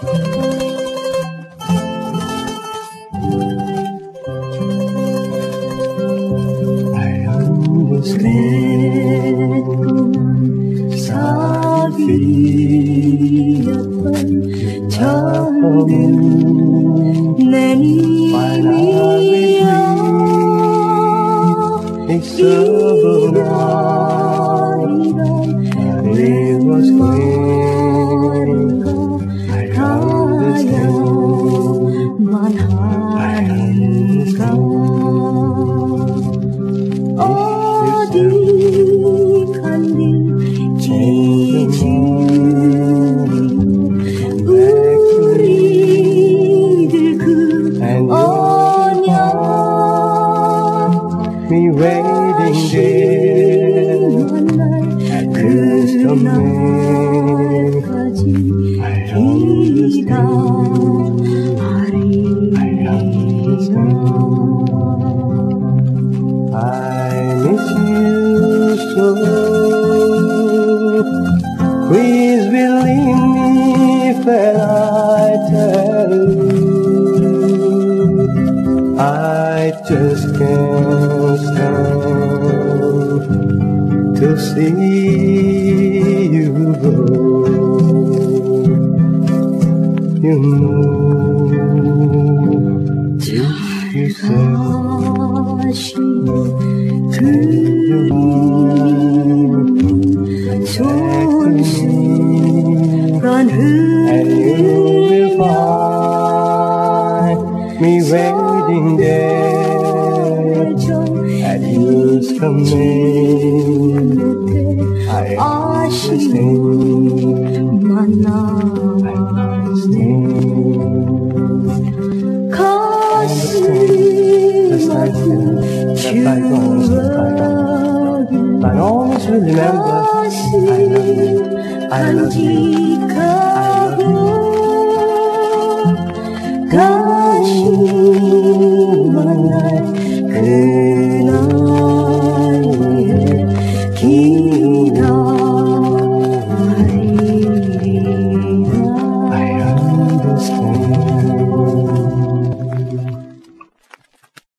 사귀었던 처음 내 님이여 익숙하리던 내 모습을 가야만 하는가 어디 간디 우리들 그 언약 me waiting there at this 그날까지 기다리라 I miss you so. Please believe me when I tell you I just can't stand to see you go. You know if you said 손수건 and you will find me waiting there at his command. I understand. I understand. 가슴 I always will remember I love you.